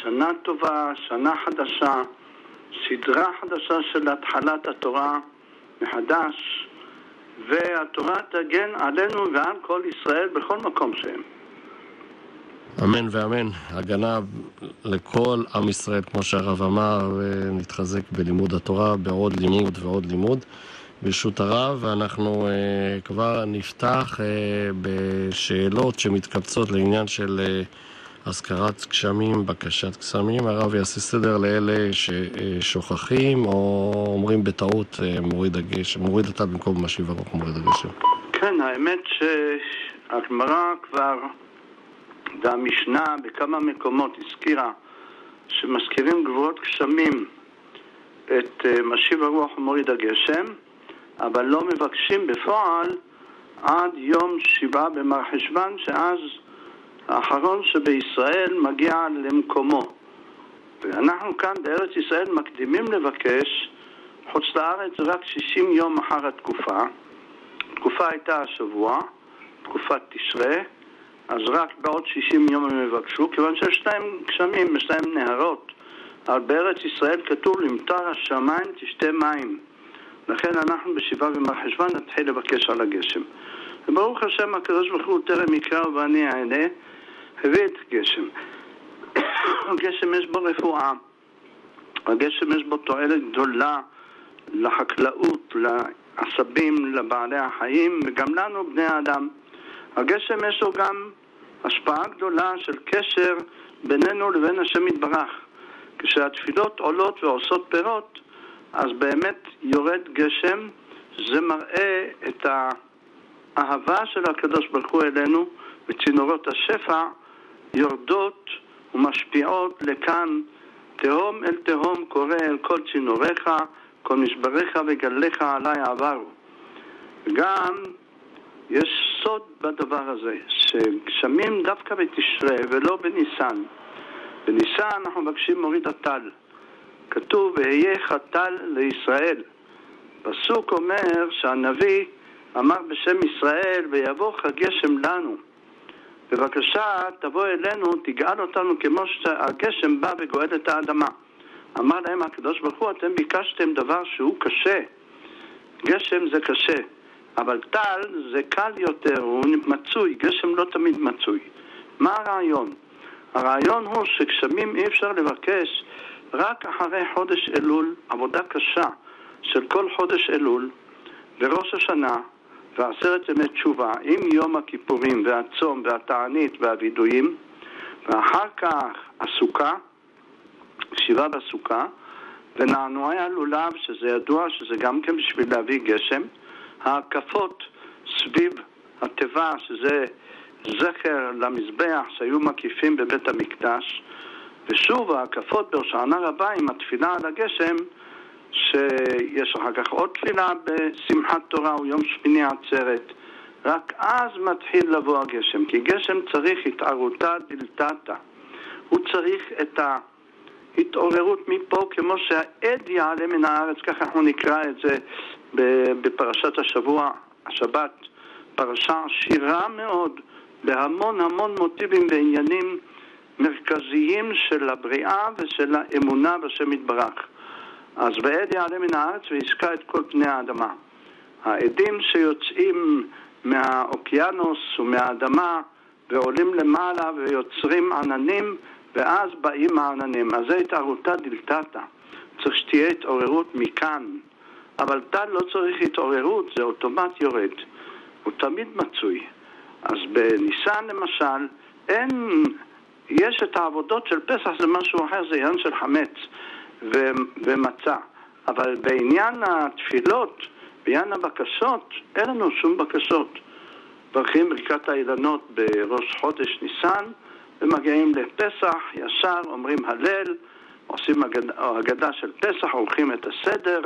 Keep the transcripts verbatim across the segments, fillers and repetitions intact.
שנה טובה, שנה חדשה, סדרה חדשה של התחלת התורה מחדש, והתורה תגן עלינו ועל כל ישראל בכל מקום שהם. אמן ואמן. הגנה לכל עם ישראל, כמו שהרב אמר, ונתחזק בלימוד התורה, בעוד לימוד ועוד לימוד. ברשות הרב, ואנחנו uh, כבר נפתח uh, בשאלות שמתקבצות לעניין של uh, הזכרת גשמים, בקשת גשמים. הרב יעשה סדר לאלה ששוכחים או אומרים בטעות uh, מוריד הגשם, מוריד אותה במקום משיב הרוח מוריד הגשם. כן, האמת שהגמרא כבר והמשנה בכמה מקומות הזכירה שמזכירים גבורות גשמים את uh, משיב הרוח ומוריד הגשם, אבל לא מבקשים בפועל עד יום שבעה במרחשוון, שאז האחרון שבישראל מגיע למקומו. ואנחנו כאן בארץ ישראל מקדימים לבקש, חוץ לארץ זה רק שישים יום אחר התקופה. התקופה הייתה השבוע, תקופת תשרה, אז רק בעוד שישים יום הם מבקשו, כיוון שיש להם גשמים, יש להם נהרות. אבל בארץ ישראל כתוב למטר השמיים תשתה מים. לכן אנחנו בשבעה במרחשוון נתחיל לבקש על הגשם. וברוך השם הקדוש ברוך הוא טרם יקרא ואני אענה, הביא את גשם. הגשם יש בו רפואה, הגשם יש בו תועלת גדולה לחקלאות, לעשבים, לבעלי החיים וגם לנו בני האדם. הגשם יש לו גם השפעה גדולה של קשר בינינו לבין השם יתברך. כשהתפילות עולות ועושות פירות, אז באמת יורד גשם, זה מראה את האהבה של הקדוש ברוך הוא אלינו, וצינורות השפע יורדות ומשפיעות לכאן, תהום אל תהום קורא אל כל צינוריך, כל משבריך וגליך עליי עברו. גם יש סוד בדבר הזה, שגשמים דווקא בתשרה ולא בניסן. בניסן אנחנו מבקשים מוריד הטל. כתוב והיה חתל לישראל. פסוק אומר שהנביא אמר בשם ישראל ויבוא הגשם לנו. בבקשה תבוא אלינו, תגאל אותנו כמו שהגשם בא וגואל את האדמה. אמר להם הקדוש ברוך הוא, אתם ביקשתם דבר שהוא קשה. גשם זה קשה, אבל טל זה קל יותר, הוא מצוי. גשם לא תמיד מצוי. מה הרעיון? הרעיון הוא שגשמים אי אפשר לבקש רק אחרי חודש אלול, עבודה קשה של כל חודש אלול, וראש השנה, ועשרת ימי תשובה, עם יום הכיפורים והצום והתענית והוידויים, ואחר כך הסוכה, שבעה בסוכה, ונענועי הלולב, שזה ידוע שזה גם כן בשביל להביא גשם, ההקפות סביב הטבע, שזה זכר למזבח שהיו מקיפים בבית המקדש, ושוב ההקפות בהושענא רבה עם התפילה על הגשם, שיש אחר כך עוד תפילה בשמחת תורה או יום שמיני עצרת. רק אז מתחיל לבוא הגשם, כי גשם צריך התערותא דלתתא. הוא צריך את ההתעוררות מפה, כמו שהעד יעלה מן הארץ, ככה אנחנו נקרא את זה בפרשת השבוע, השבת, פרשה עשירה מאוד, בהמון המון מוטיבים ועניינים מרכזיים של הבריאה ושל האמונה בשם יתברך. אז ועד יעלה מן הארץ וישקע את כל פני האדמה. העדים שיוצאים מהאוקיינוס ומהאדמה ועולים למעלה ויוצרים עננים, ואז באים העננים. אז זה התערותא דלתתא. צריך שתהיה התעוררות מכאן. אבל טל לא צריך התעוררות, זה אוטומט יורד. הוא תמיד מצוי. אז בניסן למשל, אין, יש את העבודות של פסח, זה משהו אחר, זה עניין של חמץ ו, ומצה. אבל בעניין התפילות, בעניין הבקשות, אין לנו שום בקשות. ברכים ברכת האילנות בראש חודש ניסן, ומגיעים לפסח, ישר אומרים הלל, עושים הגדה של פסח, עורכים את הסדר,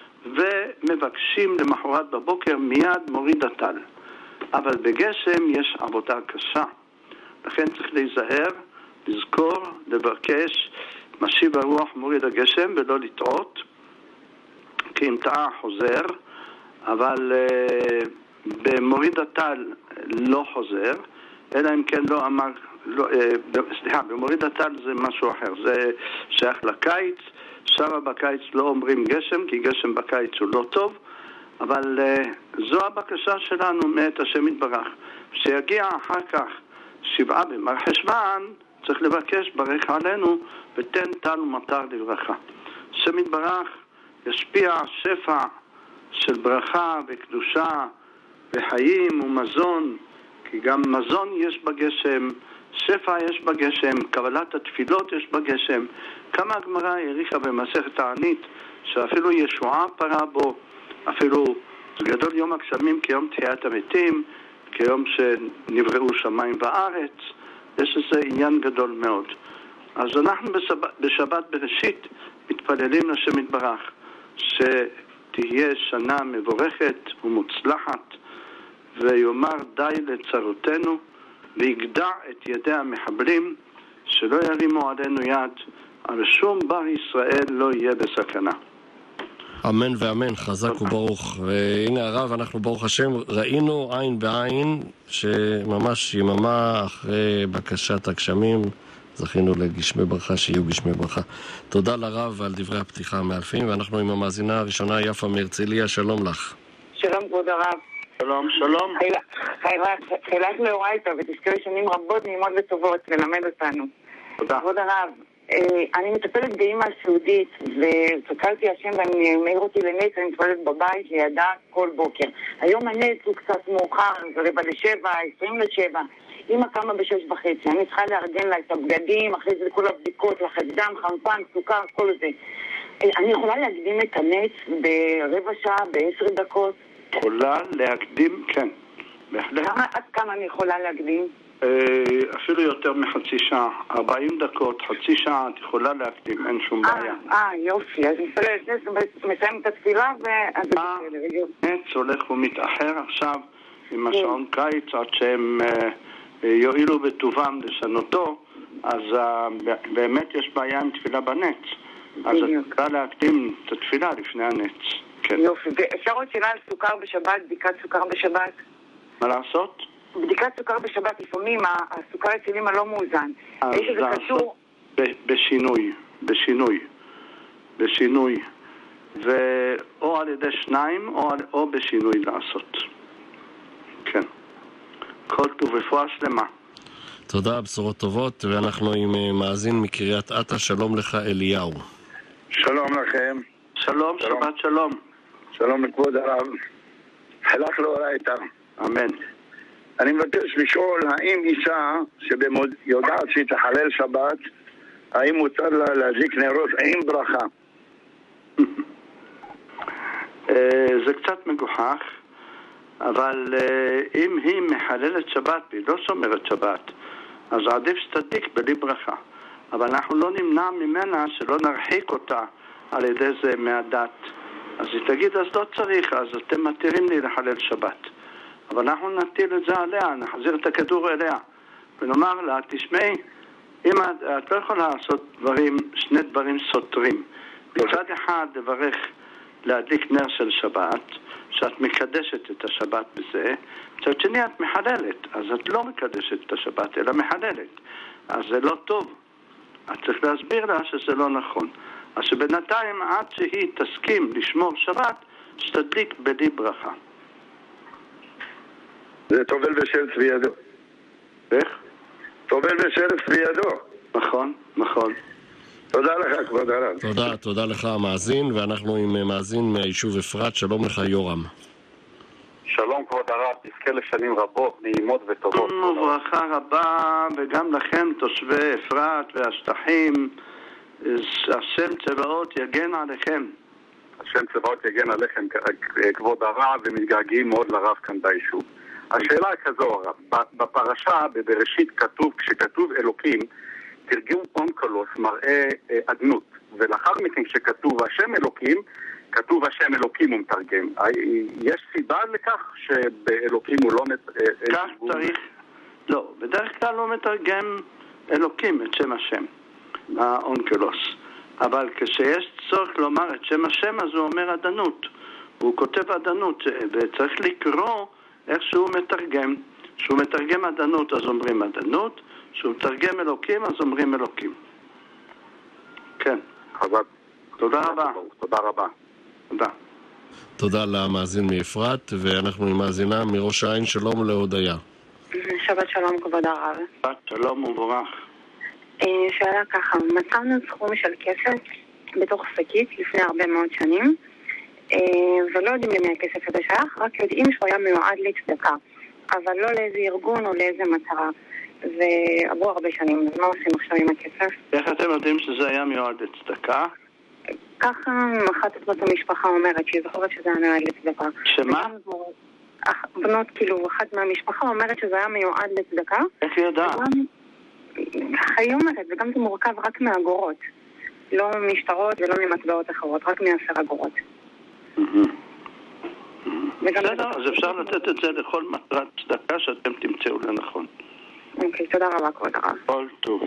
ומבקשים למחרת בבוקר מיד מוריד הטל. אבל בגשם יש עבודה קשה. לכן צריך להיזהר, לזכור, לבקש משיב הרוח מוריד הגשם ולא לטעות, כי אם טעה חוזר, אבל uh, במוריד הטל לא חוזר, אלא אם כן לא אמר לא, סליחה, במוריד הטל זה משהו אחר, זה שייך לקיץ. שם בקיץ לא אומרים גשם, כי גשם בקיץ הוא לא טוב, אבל זו הבקשה שלנו מאת השם יתברך. שיגיע אחר כך שבעה במרחשוון, צריך לבקש ברך עלינו ותן טל ומטר לברכה. השם יתברך ישפיע שפע של ברכה וקדושה וחיים ומזון, כי גם מזון יש בגשם, שפע יש בגשם, קבלת התפילות יש בגשם. כמה הגמרא העריכה במסכת תענית שאפילו ישועה פרה בו, אפילו גדול יום הגשמים כיום תחיית המתים, כיום שנבראו שמיים וארץ. יש לזה עניין גדול מאוד. אז אנחנו בשבת, בשבת בראשית מתפללים לשם יתברך שתהיה שנה מבורכת ומוצלחת, ויאמר די לצרותינו, ויגדע את ידי המחבלים, שלא ירימו עלינו יד, אבל שום בר ישראל לא יהיה בסכנה. אמן ואמן, חזק וברוך. והנה הרב, אנחנו ברוך השם ראינו עין בעין שממש יממה אחרי בקשת הגשמים זכינו לגשמי ברכה, שיהיו גשמי ברכה. תודה לרב על דברי הפתיחה המאלפים, ואנחנו עם המאזינה הראשונה יפה מהרצליה. שלום לך. שלום כבוד הרב. שלום, שלום. חילק לאורייתא ותזכרי שנים רבות נעימות וטובות ללמד אותנו. תודה. כבוד הרב, אני מטפלת באמא סיעודית וצקלתי השם ואני מעיר אותי לנץ, אני מטפלת בבית לידה כל בוקר. היום הנץ הוא קצת מאוחר, זה רבע לשבע, עשרים לשבע. אמא קמה בשש וחצי, אני צריכה לארגן לה את הבגדים, אחרי זה כל הבדיקות, לחץ דם, חמצן, סוכר, כל זה. אני יכולה להקדים את הנץ ברבע שעה, בעשר דקות? יכולה להקדים, כן. בהחלט. כמה, עד כמה אני יכולה להקדים? אפילו יותר מחצי שעה, ארבעים דקות, חצי שעה, את יכולה להקדים, אין שום בעיה. אה, יופי, אז מסיים את התפילה ואז זה בסדר. נץ הולך ומתאחר עכשיו עם השעון קיץ עד שהם יועילו בטובם לשנותו, אז באמת יש בעיה עם תפילה בנץ. אז את יכולה להקדים את התפילה לפני הנץ. יופי, ואפשר עוד שאלה על סוכר בשבת, בדיקת סוכר בשבת? מה לעשות? בדיקת סוכר בשבת, לפעמים הסוכר אצל אמא לא מאוזן. יש איזה קשור? בשינוי, בשינוי, בשינוי. ואו על ידי שניים או, או בשינוי לעשות. כן. כל טוב ורפואה שלמה. תודה, בשורות טובות, ואנחנו עם מאזין מקריית אתא. שלום לך אליהו. שלום לכם. שלום, שלום. שבת שלום. שלום לכבוד הרב. חלק לאורייתא. אמן. אני מבקש לשאול, האם אישה שיודעת שהיא תחלל שבת, האם מותר לה להדליק נרות עם ברכה? זה קצת מגוחך, אבל אם היא מחללת שבת והיא לא שומרת שבת, אז עדיף שתדליק בלי ברכה. אבל אנחנו לא נמנע ממנה שלא נרחיק אותה על ידי זה מהדת. אז היא תגיד, אז לא צריך, אז אתם מתירים לי לחלל שבת. אבל אנחנו נטיל את זה עליה, נחזיר את הכדור אליה, ונאמר לה, תשמעי, אם את, את לא יכולה לעשות דברים, שני דברים סותרים. מצד אחד, לברך, להדליק נר של שבת, שאת מקדשת את השבת בזה, מצד שני את מחללת, אז את לא מקדשת את השבת, אלא מחללת. אז זה לא טוב. את צריך להסביר לה שזה לא נכון. אז שבינתיים, עד שהיא תסכים לשמור שבת, שתדליק בלי ברכה. זה טובל ושרץ בידו. איך? טובל ושרץ בידו. נכון, נכון. תודה לך, כבוד הרב. תודה, תודה לך המאזין, ואנחנו עם מאזין מהיישוב אפרת. שלום לך יורם. שלום כבוד הרב, תזכה לשנים רבות, נעימות וטובות. וברכה רבה, וגם לכם תושבי אפרת והשטחים, השם צבאות יגן עליכם. השם צבאות יגן עליכם, כבוד הרב, ומתגעגעים מאוד לרב כאן ביישוב. השאלה כזו, בפרשה, בבראשית כתוב, כשכתוב אלוקים, תרגם אונקלוס מראה עדנות, ולאחר מכן כשכתוב השם אלוקים, כתוב השם אלוקים הוא מתרגם. יש סיבה לכך שבאלוקים הוא לא מתרגם? כך צריך, לא, בדרך כלל לא מתרגם אלוקים את שם השם, האונקלוס. אבל כשיש צורך לומר את שם השם, אז הוא אומר עדנות. הוא כותב עדנות, וצריך לקרוא איך שהוא מתרגם. כשהוא מתרגם עדנות, אז אומרים עדנות, כשהוא מתרגם אלוקים, אז אומרים אלוקים. כן. חזק. תודה רבה. תודה רבה. תודה. תודה למאזין מאפרת, ואנחנו עם מאזינה מראש העין. שלום להודיה. שבת שלום כבוד הרב. שבת שלום ומבורך. שאלה ככה, מצאנו סכום של כסף בתוך שקית לפני הרבה מאוד שנים, ולא יודעים למי הכסף הזה שייך, רק יודעים שהוא היה מיועד לצדקה, אבל לא לאיזה ארגון או לאיזה מטרה. ועברו הרבה שנים, אז מה עושים עכשיו עם הכסף? איך אתם יודעים שזה היה מיועד לצדקה? ככה אחת את המשפחה אומרת שהיא זוכרת שזה היה מיועד לצדקה. שמה? בנות, כאילו, אחת מהמשפחה אומרת שזה היה מיועד לצדקה. איך היא יודעת? היא אומרת, וגם זה מורכב רק מאגורות. לא משטרות ולא ממטבעות אחרות, רק מעשר אגורות. בסדר, אז אפשר לתת את זה לכל מטרת צדקה שאתם תמצאו לנכון. אוקיי, תודה רבה כבוד הרב. כל טוב.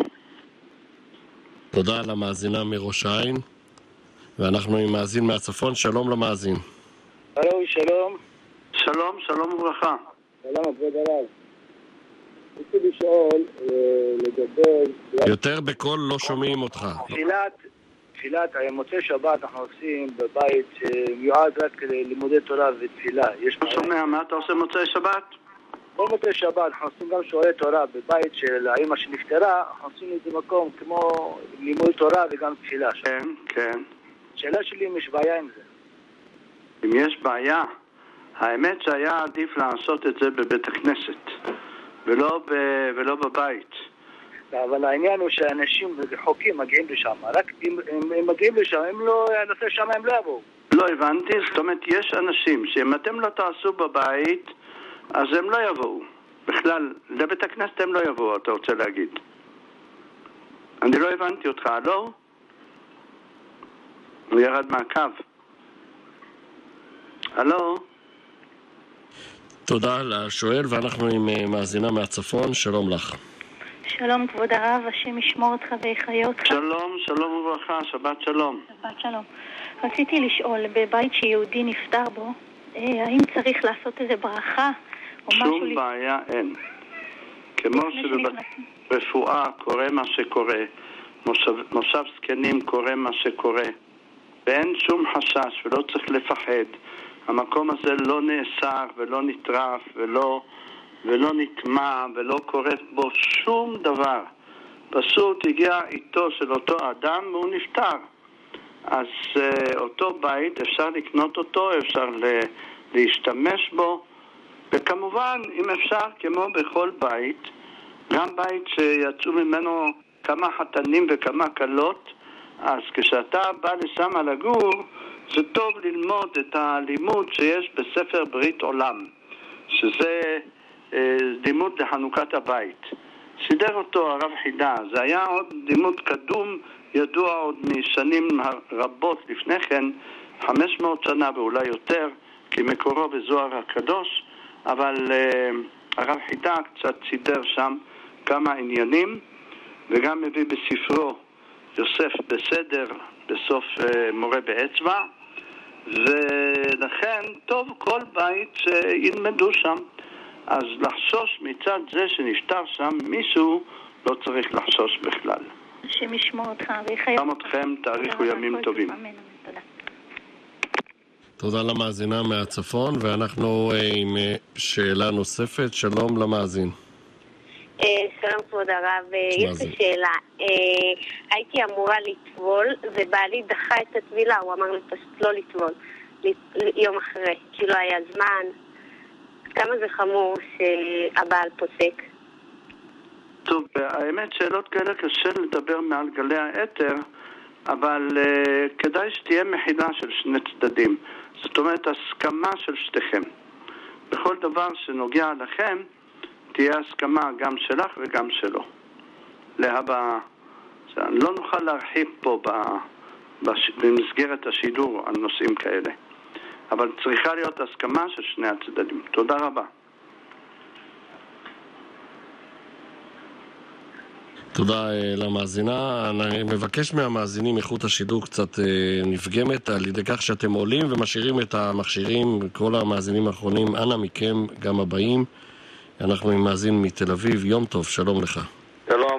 תודה למאזינה מראש העין, ואנחנו עם מאזין מהצפון. שלום למאזין. הלו, שלום. שלום, שלום וברכה. שלום, כבוד הרב. רציתי לשאול לגבי... יותר בקול לא שומעים אותך. תפילת, תפילת מוצאי שבת אנחנו עושים בבית שמיועד רק ללימודי תורה ותפילה. לא שומע, מה אתה עושה מוצאי שבת? כל מוצאי שבת אנחנו עושים גם שיעורי תורה בבית של האמא שנפטרה, אנחנו עושים את זה מקום כמו לימוד תורה וגם תפילה. כן, כן. שאלה שלי אם יש בעיה עם זה. אם יש בעיה, האמת שהיה עדיף לעשות את זה בבית הכנסת ולא, ב... ולא בבית. אבל העניין הוא שאנשים וחוקים מגיעים לשם, רק אם הם מגיעים לשם, אם לא נעשה שם הם לא יבואו. לא הבנתי, זאת אומרת יש אנשים שאם אתם לא תעשו בבית אז הם לא יבואו. בכלל, לבית הכנסת הם לא יבואו, אתה רוצה להגיד. אני לא הבנתי אותך, לא? הוא ירד מהקו. הלו? תודה לשואל, ואנחנו עם מאזינה מהצפון. שלום לך. שלום כבוד הרב, השם ישמור אותך ויחיה אותך. שלום, שלום וברכה, שבת שלום. שבת שלום. רציתי לשאול, בבית שיהודי נפטר בו, האם צריך לעשות איזה ברכה או משהו? שום בעיה אין. כמו שברפואה קורה מה שקורה, מושב, מושב זקנים קורה מה שקורה, ואין שום חשש ולא צריך לפחד. המקום הזה לא נאסר ולא נטרף ולא, ולא נטמע ולא קורה בו שום דבר. פשוט הגיע איתו של אותו אדם והוא נפטר. אז uh, אותו בית אפשר לקנות אותו, אפשר ל- להשתמש בו, וכמובן אם אפשר כמו בכל בית, גם בית שיצאו ממנו כמה חתנים וכמה קלות, אז כשאתה בא לשם לגור, זה טוב ללמוד את הלימוד שיש בספר ברית עולם, שזה אה, לימוד לחנוכת הבית. סידר אותו הרב חידה, זה היה עוד לימוד קדום, ידוע עוד משנים רבות לפני כן, חמש מאות שנה ואולי יותר, כי מקורו בזוהר הקדוש, אבל אה, הרב חידה קצת סידר שם כמה עניינים, וגם מביא בספרו יוסף בסדר, בסוף אה, מורה באצבע, ולכן טוב כל בית שילמדו שם. אז לחשוש מצד זה שנפטר שם מישהו, לא צריך לחשוש בכלל. השם ישמור אותך ויחיה גם אתכם, תאריכו ימים טובים. תודה. תודה למאזינה מהצפון, ואנחנו עם שאלה נוספת. שלום למאזין. שלום כבוד הרב, יש לי שאלה. הייתי אמורה לטבול ובעלי דחה את הטבילה, הוא אמר לי פשוט לא לטבול יום אחרי, כי לא היה זמן. כמה זה חמור שהבעל פוסק? טוב, האמת שאלות כאלה קשה לדבר מעל גלי האתר, אבל uh, כדאי שתהיה מחילה של שני צדדים, זאת אומרת הסכמה של שתיכם. בכל דבר שנוגע לכם תהיה הסכמה גם שלך וגם שלו. להבא, לא נוכל להרחיב פה בש... במסגרת השידור על נושאים כאלה, אבל צריכה להיות הסכמה של שני הצדדים. תודה רבה. תודה למאזינה. אני מבקש מהמאזינים, איכות השידור קצת נפגמת על ידי כך שאתם עולים ומשאירים את המכשירים. כל המאזינים האחרונים, אנא מכם, גם הבאים. אנחנו עם מאזין מתל אביב. יום טוב, שלום לך. שלום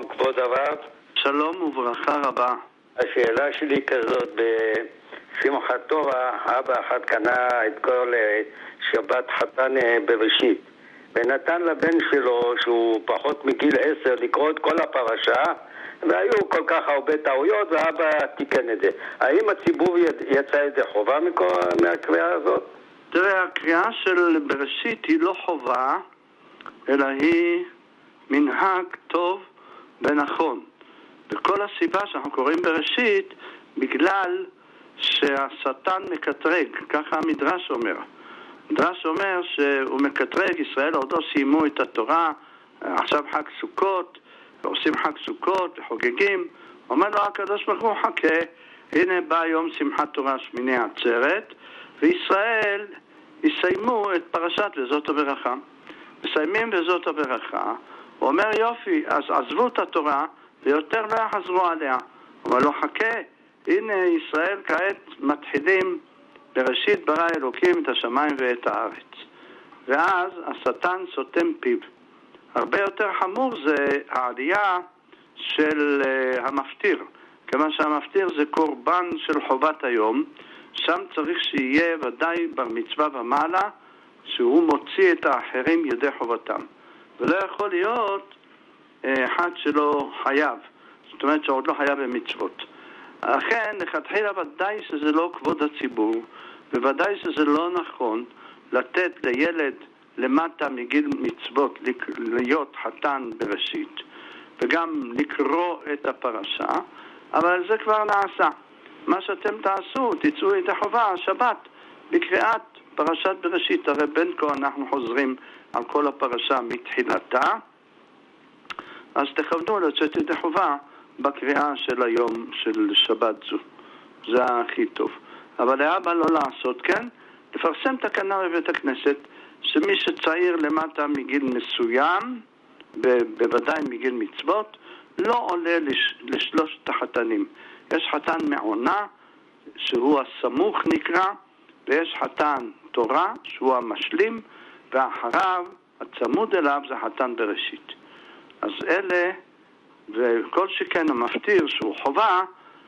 וברכה רבה. השאלה שלי כזאת, בשמחת תורה, אבא אחד קנה את כל שבת חתן בראשית, ונתן לבן שלו, שהוא פחות מגיל עשר, לקרוא את כל הפרשה, והיו כל כך הרבה טעויות, ואבא תיקן את זה. האם הציבור יצא את זה חובה מהקריאה הזאת? תראה, הקריאה של בראשית היא לא חובה, אלא היא מנהג טוב ונכון. וכל הסיבה שאנחנו קוראים בראשית, בגלל שהשטן מקטרג, ככה המדרש אומר. המדרש אומר שהוא מקטרג, ישראל עוד לא סיימו את התורה, עכשיו חג סוכות, ועושים חג סוכות וחוגגים. אומר לו הקדוש ברוך הוא, חכה, הנה בא יום שמחת תורה שמיני עצרת, וישראל יסיימו את פרשת וזאת הברכה. מסיימים וזאת הברכה, הוא אומר יופי, אז עזבו את התורה ויותר לא יחזרו עליה. אבל לא חכה, הנה ישראל כעת מתחילים בראשית ברא אלוקים את השמיים ואת הארץ. ואז השטן סותם פיו. הרבה יותר חמור זה העלייה של uh, המפטיר. כיוון שהמפטיר זה קורבן של חובת היום, שם צריך שיהיה ודאי בר מצווה ומעלה, שהוא מוציא את האחרים ידי חובתם. ולא יכול להיות uh, אחד שלא חייב. זאת אומרת שעוד לא חייב במצוות. לכן, לכתחילה ודאי שזה לא כבוד הציבור, וודאי שזה לא נכון לתת לילד למטה מגיל מצוות להיות חתן בראשית, וגם לקרוא את הפרשה, אבל זה כבר נעשה. מה שאתם תעשו, תצאו את החובה, השבת, בקריאת פרשת בראשית. הרי בין כה אנחנו חוזרים על כל הפרשה מתחילתה, אז תכוונו לצאת את החובה בקריאה של היום של שבת זו. זה הכי טוב. אבל לאבא לא לעשות כן, לפרסם תקנה בבית הכנסת, שמי שצעיר למטה מגיל מסוים, בוודאי מגיל מצוות, לא עולה לש, לשלושת החתנים. יש חתן מעונה, שהוא הסמוך נקרא, ויש חתן תורה, שהוא המשלים, ואחריו, הצמוד אליו, זה חתן בראשית. אז אלה, וכל שכן המפטיר שהוא חובה,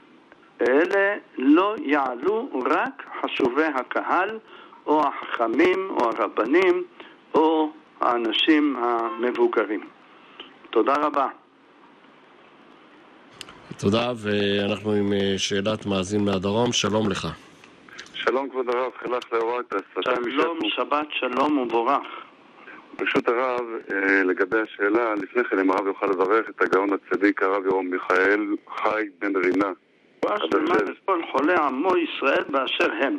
אלה לא יעלו רק חשובי הקהל, או החכמים, או הרבנים, או האנשים המבוגרים. תודה רבה. תודה, ואנחנו עם שאלת מאזין מהדרום. שלום לך. שלום כבוד הרב, חילך לאורה את הסרטה. שלום, שבת שלום ובורך. ברשות הרב, לגבי השאלה, לפני כן אם הרב יוכל לברך את הגאון הצדיק הרב ירום מיכאל חי בן רינה. ואשלמה לכל חולי עמו ישראל באשר הם.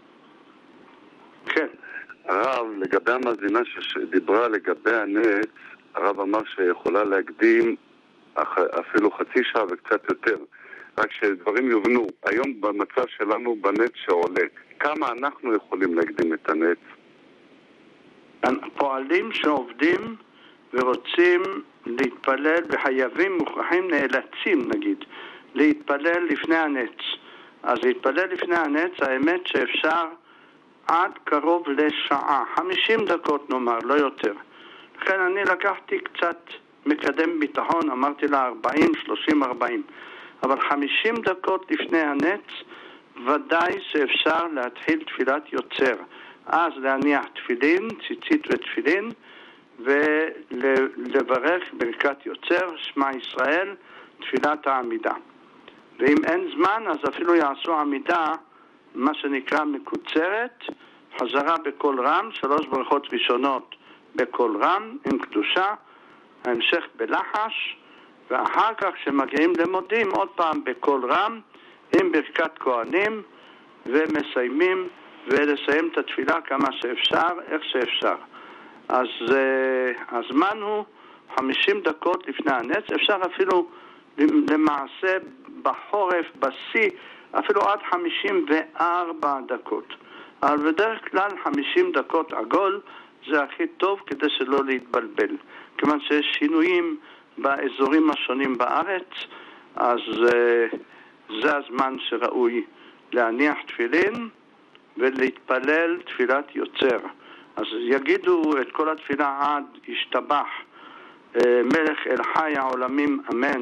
כן. הרב, לגבי המאזינה שדיברה לגבי הנץ, הרב אמר שיכולה להקדים אפילו חצי שעה וקצת יותר, רק שדברים יובנו. היום במצב שלנו בנץ שעולה, כמה אנחנו יכולים להקדים את הנץ? פועלים שעובדים ורוצים להתפלל, וחייבים, מוכרחים, נאלצים נגיד, להתפלל לפני הנץ. אז להתפלל לפני הנץ, האמת שאפשר עד קרוב לשעה, חמישים דקות נאמר, לא יותר. לכן אני לקחתי קצת מקדם ביטחון, אמרתי לה ארבעים, שלושים, ארבעים. אבל חמישים דקות לפני הנץ, ודאי שאפשר להתחיל תפילת יוצר. אז להניח תפילין, ציצית ותפילין, ולברך ברכת יוצר, שמע ישראל, תפילת העמידה. ואם אין זמן, אז אפילו יעשו עמידה, מה שנקרא מקוצרת, חזרה בקול רם, שלוש ברכות ראשונות בקול רם, עם קדושה, ההמשך בלחש, ואחר כך שמגיעים למודים, עוד פעם בקול רם, עם ברכת כהנים, ומסיימים, ולסיים את התפילה כמה שאפשר, איך שאפשר. אז uh, הזמן הוא חמישים דקות לפני הנץ, אפשר אפילו למעשה בחורף, בשיא, אפילו עד חמישים וארבע דקות. אבל בדרך כלל חמישים דקות עגול זה הכי טוב כדי שלא להתבלבל. כיוון שיש שינויים באזורים השונים בארץ, אז uh, זה הזמן שראוי להניח תפילין ולהתפלל תפילת יוצר. אז יגידו את כל התפילה עד ישתבח מלך אל חי העולמים אמן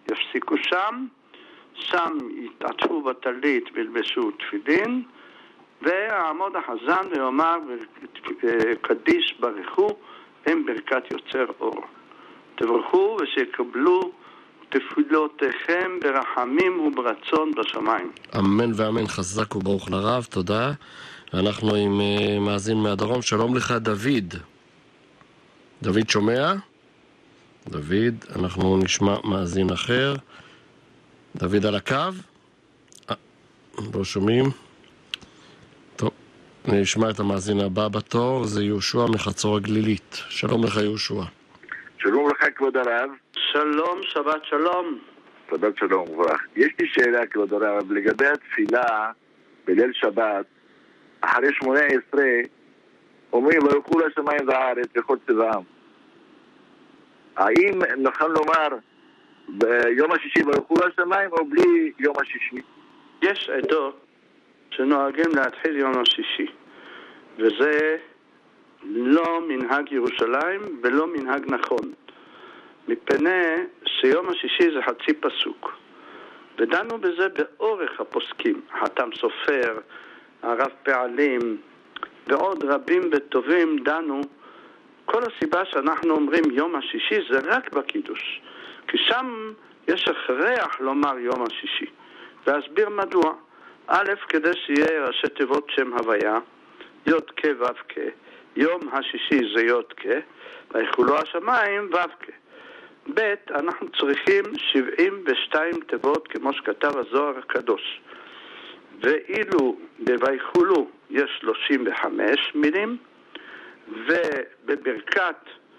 יפסיקו שם, שם יתעטפו בטלית וילבשו תפילין, ויעמוד החזן ויאמר קדיש ברכו הם ברכת יוצר אור. תברכו ושיקבלו תפילותיכם ברחמים וברצון בשמיים. אמן ואמן. חזק וברוך לרב, תודה. אנחנו עם uh, מאזין מהדרום. שלום לך דוד. דוד שומע? דוד, אנחנו נשמע מאזין אחר. דוד על הקו? אה, לא שומעים. טוב, נשמע את המאזין הבא בתור, זה יהושע מחצור הגלילית. שלום לך יהושע. שלום לך כבוד הרב. שלום, שבת שלום. שבת שלום וברח. יש לי שאלה כבוד הרב, לגבי התפילה בליל שבת, אחרי שמונה עשרה, אומרים וילכו לשמיים והארץ וכל צבאם. האם נוכל לומר ביום השישי וילכו לשמיים או בלי יום השישי? יש עדות שנוהגים להתחיל יום השישי, וזה לא מנהג ירושלים ולא מנהג נכון, מפני שיום השישי זה חצי פסוק, ודנו בזה באורך הפוסקים, חתם סופר, הרב פעלים ועוד רבים וטובים דנו. כל הסיבה שאנחנו אומרים יום השישי זה רק בקידוש, כי שם יש הכרח לומר יום השישי, ואסביר מדוע. א', כדי שיהיה ראשי תיבות שם הוויה, יוד כ' ו' כ', יום השישי זה יוד כ', ויחולו השמיים ו' כ'. ב', אנחנו צריכים שבעים ושתיים תיבות כמו שכתב הזוהר הקדוש, ואילו בויחולו יש שלושים וחמש מילים, ובברכת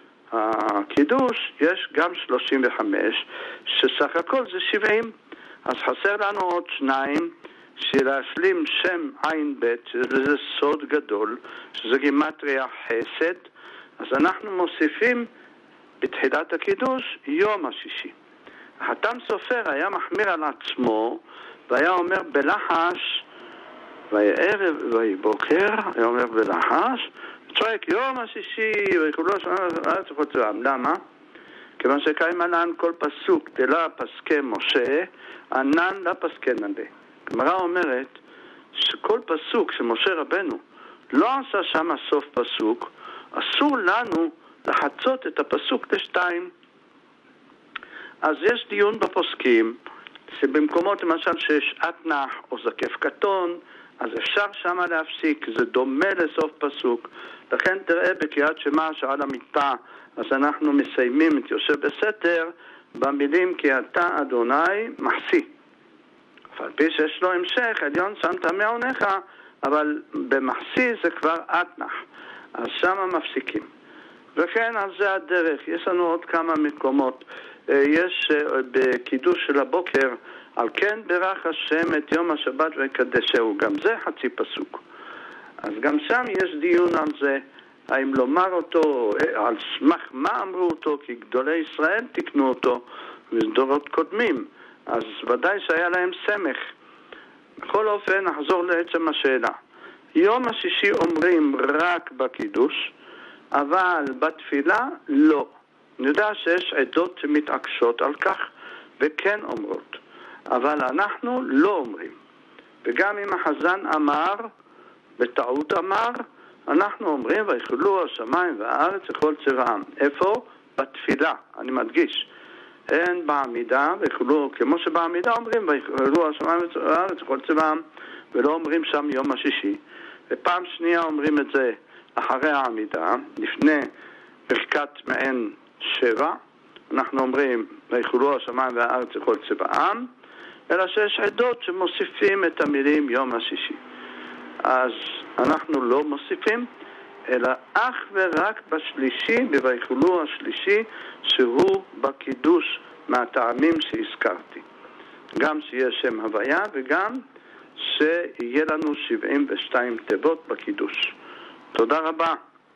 הקידוש יש גם שלושים וחמש, שסך הכל זה שבעים. אז חסר לנו עוד שניים, שלהשלים שם עין ב', שזה סוד גדול, שזה גימטריה חסד. אז אנחנו מוסיפים בתחילת הקידוש יום השישי. החתם סופר היה מחמיר על עצמו והיה אומר בלחש, ויערב ויבוקר, היה אומר בלחש, צועק יום השישי ויקבלו השמיים וכל צבאם. למה? כיוון שקיים ענן כל פסוק דלה פסקי משה, ענן לה פסקי נדה. גמרא אומרת שכל פסוק שמשה רבנו לא עשה שם סוף פסוק, אסור לנו לחצות את הפסוק לשתיים. אז יש דיון בפוסקים שבמקומות למשל שיש אתנח או זקף קטון, אז אפשר שם להפסיק, זה דומה לסוף פסוק. לכן תראה בקריאת שמע שעל המיטה, אז אנחנו מסיימים את יושב בסתר במילים כי אתה אדוני מחסי. אבל פי שיש לו המשך, עליון שמת מעונך, אבל במחסי זה כבר אתנח, אז שם מפסיקים. וכן, אז זה הדרך. יש לנו עוד כמה מקומות. יש בקידוש של הבוקר, על כן ברך השם את יום השבת ויקדשהו, גם זה חצי פסוק. אז גם שם יש דיון על זה, האם לומר אותו, על סמך מה אמרו אותו, כי גדולי ישראל תקנו אותו ודורות קודמים, אז ודאי שהיה להם סמך. בכל אופן, נחזור לעצם השאלה. יום השישי אומרים רק בקידוש, אבל בתפילה לא. אני יודע שיש עדות שמתעקשות על כך וכן אומרות, אבל אנחנו לא אומרים. וגם אם החזן אמר, בטעות אמר, אנחנו אומרים ויחולו השמיים והארץ וכל צבאם. איפה? בתפילה, אני מדגיש. אין בעמידה, ויחולו, כמו שבעמידה אומרים ויחולו השמיים והארץ וכל צבאם, ולא אומרים שם יום השישי. ופעם שנייה אומרים את זה אחרי העמידה, לפני ברכת מעין שבע, אנחנו אומרים ויחולו השמיים והארץ וכל צבאם, אלא שיש עדות שמוסיפים את המילים יום השישי. אז אנחנו לא מוסיפים, אלא אך ורק בשלישי, בויחולו השלישי, שהוא בקידוש מהטעמים שהזכרתי. גם שיהיה שם הוויה וגם שיהיה לנו שבעים ושתיים תיבות בקידוש. תודה רבה.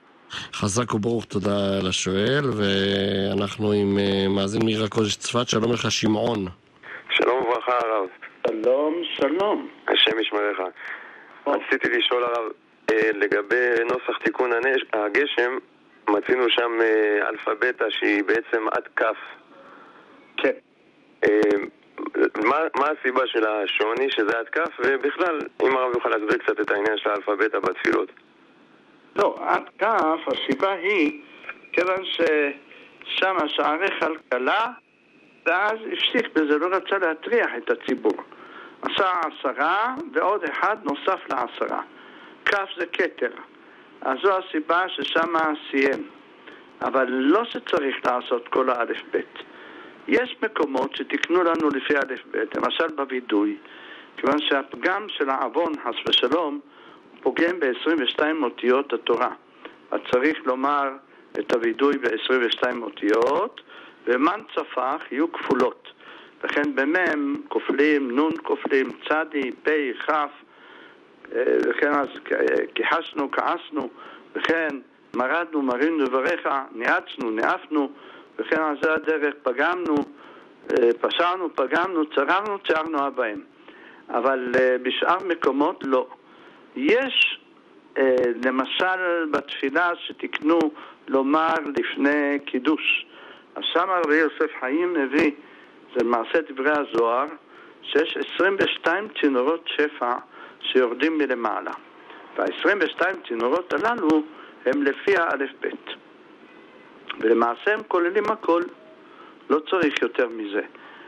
חזק וברוך, תודה לשואל, ואנחנו עם מאזין מעיר הקודש צפת. שלום לך שמעון. שלום וברכה הרב. שלום, שלום. השם ישמרך. רציתי לשאול הרב, לגבי נוסח תיקון הגשם, מצינו שם אלפבתה שהיא בעצם עד כף. כן. מה, מה הסיבה של השוני, שזה עד כף, ובכלל, אם הרב יוכל להסביר קצת את העניין של האלפבית בתפילות. לא, עד כף, הסיבה היא, כיוון ששם שערי כלכלה, ואז הפסיק בזה, לא רצה להטריח את הציבור. עשה עשרה, ועוד אחד נוסף לעשרה. כף זה כתר. אז זו הסיבה ששם סיים. אבל לא שצריך לעשות כל האלף בית. יש מקומות שתקנו לנו לפי אלף בית, למשל בוידוי, כיוון שהפגם של העוון, חס ושלום, פוגם ב-עשרים ושתיים אותיות התורה. אז צריך לומר את הוידוי ב-עשרים ושתיים אותיות, ומן צפח יהיו כפולות. לכן במם כופלים, נון כופלים, צדי, פי, חף, וכן אז כחשנו, כעסנו, וכן מרדנו, מרינו דבריך, נעצנו, נעפנו, וכן על זה הדרך פגמנו, פשענו, פגמנו, צררנו, צערנו הבאים. אבל בשאר מקומות לא. יש למשל בתפילה שתקנו לומר לפני קידוש. אז שם רבי יוסף חיים מביא, זה מעשה דברי הזוהר, שיש עשרים ושתיים צינורות שפע שיורדים מלמעלה. וה-עשרים ושתיים צינורות הללו הם לפי האלף בית. ולמעשה הם כוללים הכל, לא צריך יותר מזה.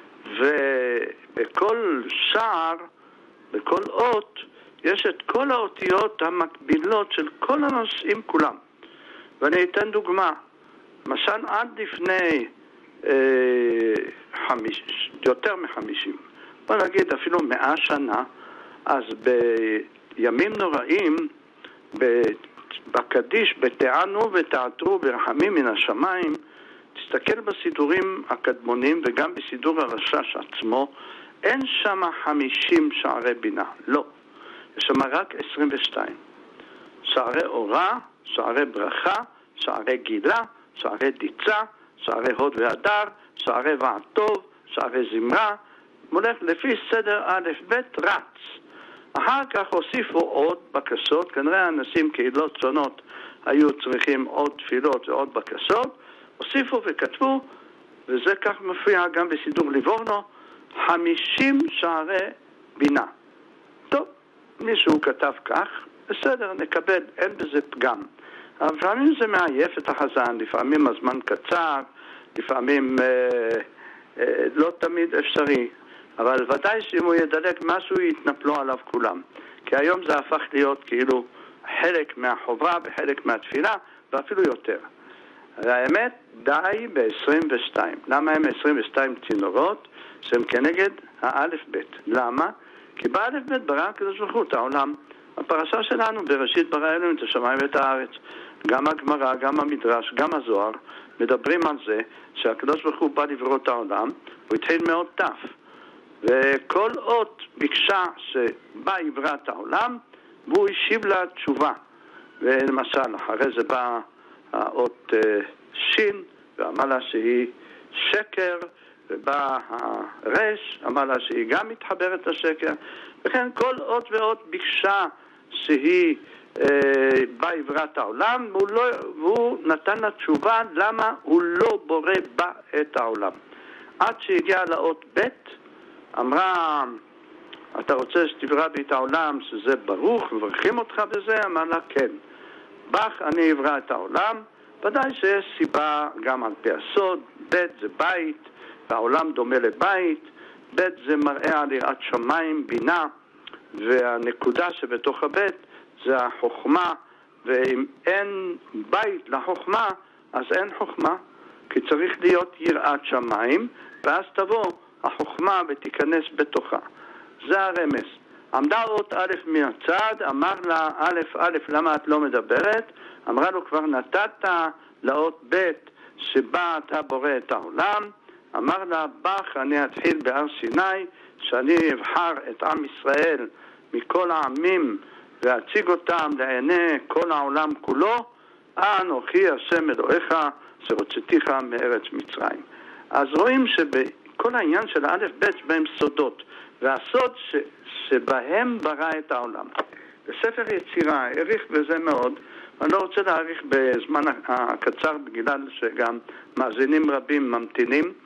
ובכל שער, בכל אות, יש את כל האותיות המקבילות של כל הנושאים כולם. ואני אתן דוגמה. למשל, עד לפני אה, חמיש, יותר מחמישים, בוא נגיד אפילו מאה שנה, אז בימים נוראים, בקדיש, בתענו ותעתרו ברחמים מן השמיים, תסתכל בסידורים הקדמונים וגם בסידור הרשש עצמו, אין שם חמישים שערי בינה, לא. יש שם רק עשרים ושתיים. שערי אורה, שערי ברכה, שערי גילה, שערי דיצה, שערי הוד והדר, שערי ועד טוב, שערי זמרה, מולך לפי סדר א' ב' רץ. אחר כך הוסיפו עוד בקשות, כנראה אנשים קהילות שונות היו צריכים עוד תפילות ועוד בקשות, הוסיפו וכתבו, וזה כך מופיע גם בסידור ליבורנו, חמישים שערי בינה. טוב, מישהו כתב כך, בסדר, נקבל, אין בזה פגם. אבל לפעמים זה מעייף את החזן, לפעמים הזמן קצר, לפעמים אה, אה, לא תמיד אפשרי. אבל ודאי שאם הוא ידלק משהו, יתנפלו עליו כולם. כי היום זה הפך להיות כאילו חלק מהחובה וחלק מהתפילה, ואפילו יותר. והאמת, די ב-עשרים ושתיים. למה הם עשרים ושתיים צינורות? שהם כנגד האלף בית. למה? כי באלף בית ברא הקדוש ברוך הוא את העולם. הפרשה שלנו בראשית ברא אלוהים את השמיים ואת הארץ. גם הגמרא, גם המדרש, גם הזוהר, מדברים על זה שהקדוש ברוך הוא בא לברוא את העולם, הוא התחיל מאוד תף. וכל אות ביקשה שבא יברא את העולם, והוא השיב לה תשובה. ולמשל, אחרי זה בא האות שין, ואמר לה שהיא שקר, ובא הרש, אמר לה שהיא גם מתחברת לשקר. וכן כל אות ואות ביקשה שהיא אה, בא יברא את העולם, והוא, לא, והוא נתן לה תשובה למה הוא לא בורא בה את העולם. עד שהגיע לאות ב' אמרה, אתה רוצה שתברא בי את העולם, שזה ברוך, מברכים אותך בזה? אמר לה, כן. בך אני אברא את העולם, ודאי שיש סיבה גם על פי הסוד, ב' זה בית, והעולם דומה לבית, ב' זה מראה על יראת שמיים, בינה, והנקודה שבתוך הבית זה החוכמה, ואם אין בית לחוכמה, אז אין חוכמה, כי צריך להיות יראת שמיים, ואז תבוא החוכמה ותיכנס בתוכה. זה הרמז. עמדה אות א' מן הצד, אמר לה א' א' למה את לא מדברת? אמרה לו כבר נתת לאות ב' שבה אתה בורא את העולם. אמר לה בך אני אתחיל בהר סיני שאני אבחר את עם ישראל מכל העמים ואציג אותם לעיני כל העולם כולו. אנוכי השם אלוהיך שרוצתיך מארץ מצרים. אז רואים שבכל העניין של האלף ב' בהם סודות, והסוד ש, שבהם ברא את העולם. בספר יצירה, העריך בזה מאוד, אני לא רוצה להעריך בזמן הקצר בגלל שגם מאזינים רבים ממתינים,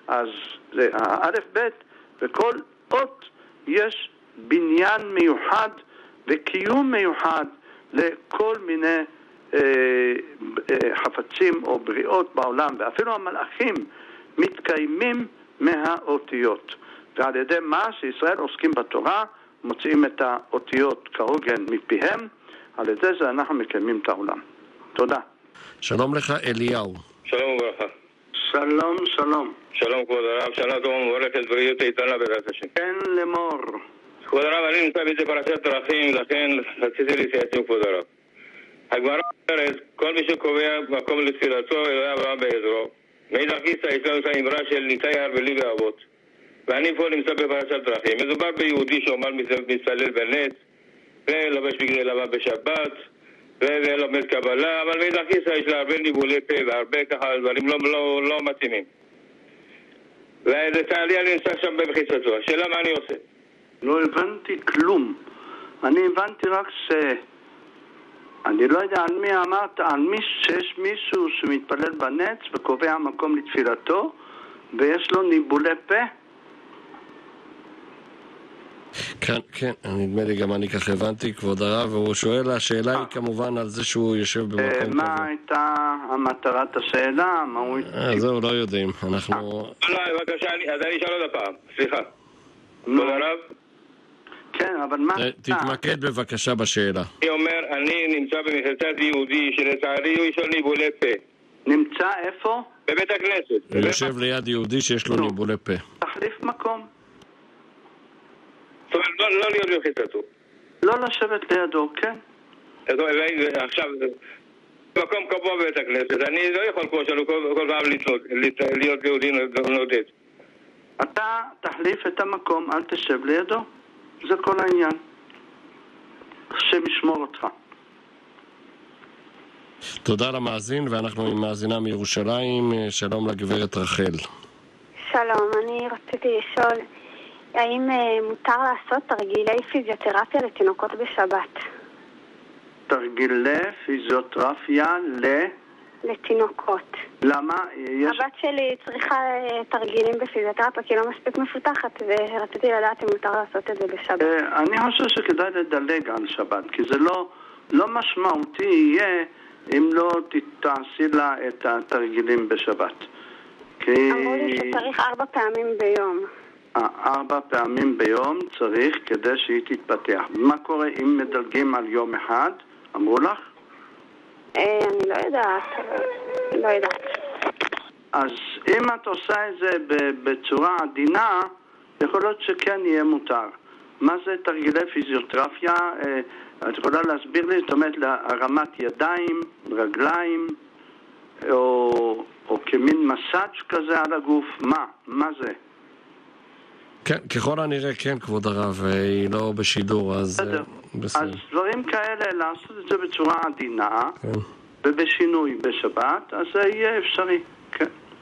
אז זה האלף בית, וכל אות יש בניין מיוחד וקיום מיוחד לכל מיני אה, אה, חפצים או בריאות בעולם, ואפילו המלאכים מתקיימים מהאותיות. ועל ידי מה שישראל עוסקים בתורה, מוצאים את האותיות כהוגן מפיהם, על ידי זה אנחנו מקיימים את העולם. תודה. שלום לך אליהו. שלום וברכה. שלום, שלום. שלום כבוד הרב, שנה טובה ומבורכת, בריאות איתנה בעזרת השם. כן לאמור. כבוד הרב, אני נמצא בידי פרשת דרכים, לכן רציתי להתייעץ עם כבוד הרב. הגמרא אומרת, כל מי שקובע מקום לתפילתו, אלוהי אברהם בעזרו. מאידך גיסא יש לנו את האמרה של ניתאי הרבלי ואבות. ואני פה נמצא בפרשת דרכים. מדובר ביהודי שאומר מתפלל בנץ, ולובש בגדי לבן בשבת, ולומד קבלה, אבל מאידך גיסא יש לה הרבה ניבולי פה והרבה ככה דברים לא, לא, לא מתאימים. ולצערי אני נמצא שם במחיצתו. השאלה מה אני עושה? לא הבנתי כלום. אני הבנתי רק ש... אני לא יודע על מי אמרת, על מי שיש מישהו שמתפלל בנץ וקובע מקום לתפילתו ויש לו ניבולי פה? כן, כן, נדמה לי גם אני כך הבנתי, כבוד הרב, והוא שואל, השאלה היא כמובן על זה שהוא יושב במקום כזה. מה הייתה המטרת השאלה? מה הוא... זהו, לא יודעים, אנחנו... לא, בבקשה, אז אני אשאל עוד הפעם, סליחה. כבוד הרב? כן, אבל מה... תתמקד בבקשה בשאלה. אני אומר, אני נמצא במחיצת יהודי שלצערי יש לו ניבולי פה. נמצא איפה? בבית הכנסת. הוא יושב ליד יהודי שיש לו ניבולי פה. תחליף מקום. זאת אומרת, לא, לא להיות במחיצתו. לא לשבת לידו, כן. עכשיו, מקום קבוע בבית הכנסת, אני לא יכול כמו שלנו כל פעם להיות יהודי נודד. אתה תחליף את המקום, אל תשב לידו. זה כל העניין. השם ישמור אותך. תודה למאזין, ואנחנו עם מאזינה מירושלים. שלום לגברת רחל. שלום, אני רציתי לשאול, האם מותר לעשות תרגילי פיזיותרפיה לתינוקות בשבת? תרגילי פיזיותרפיה ל... לתינוקות. למה? יש... הבת שלי צריכה תרגילים בפיזיותרפיה כי היא לא מספיק מפותחת, ורציתי לדעת אם מותר לעשות את זה בשבת. אני חושב שכדאי לדלג על שבת, כי זה לא, לא משמעותי יהיה אם לא תעשי לה את התרגילים בשבת. כי... אמרו לי שצריך ארבע פעמים ביום. ארבע פעמים ביום צריך כדי שהיא תתפתח. מה קורה אם מדלגים על יום אחד? אמרו לך? אני לא יודעת, לא יודעת. אז אם את עושה את זה בצורה עדינה, יכול להיות שכן יהיה מותר. מה זה תרגילי פיזיותרפיה? את יכולה להסביר לי? זאת אומרת, להרמת ידיים, רגליים, או, או כמין מסאג' כזה על הגוף. מה? מה זה? כן, ככל הנראה כן, כבוד הרב, היא לא בשידור, אז... בסדר. אז דברים כאלה, לעשות את זה בצורה עדינה, כן. ובשינוי בשבת, אז זה יהיה אפשרי, כן.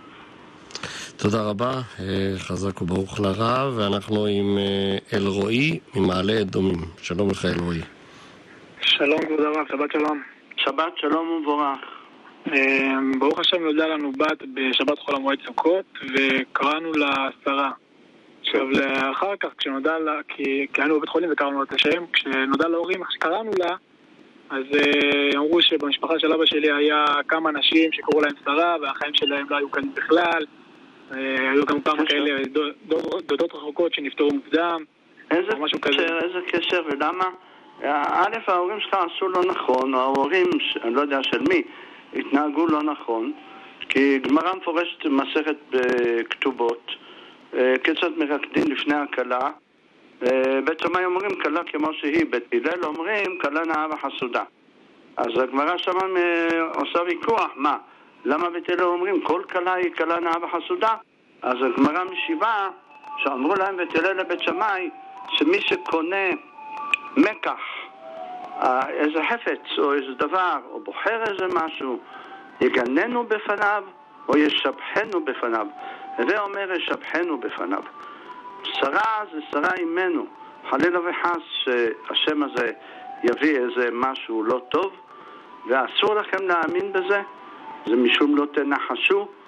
תודה רבה, חזק וברוך לרב, ואנחנו עם אלרועי ממעלה אדומים. שלום לך אלרועי. שלום כבוד הרב, שבת שלום. שבת שלום ומבורך. ברוך השם נולדה לנו בת בשבת חול המועד סוכות, וקראנו לה שרה. עכשיו, לאחר כך, כשנודע לה, כי, כי היינו בבית חולים וקראנו לה את השם, כשנודע להורים, איך שקראנו לה, אז uh, אמרו שבמשפחה של אבא שלי היה כמה אנשים שקראו להם שרה, והחיים שלהם לא היו כאן בכלל. Uh, היו גם פעם כאלה דודות רחוקות שנפטרו מוקדם. איזה קשר, איזה קשר, ולמה? א', ההורים שלך עשו לא נכון, או ההורים, אני לא יודע של מי, התנהגו לא נכון, כי גמרא מפורשת מסכת בכתובות, כיצד מרקדין לפני הקלה. בית שמאי אומרים קלה כמו שהיא, בית הלל אומרים קלה נאה וחסודה. אז הגמרא שם עושה ויכוח, מה? למה בית הלל אומרים כל קלה היא קלה נאה וחסודה? אז הגמרא משיבה שאמרו להם בית הלל לבית שמאי שמי שקונה מקח, איזה חפץ או איזה דבר, או בוחר איזה משהו, יגננו בפניו או ישבחנו בפניו. זה אומר ישבחנו בפניו. שרה זה שרה אימנו. חלילה וחס שהשם הזה יביא איזה משהו לא טוב, ואסור לכם להאמין בזה. זה משום לא תנחשו,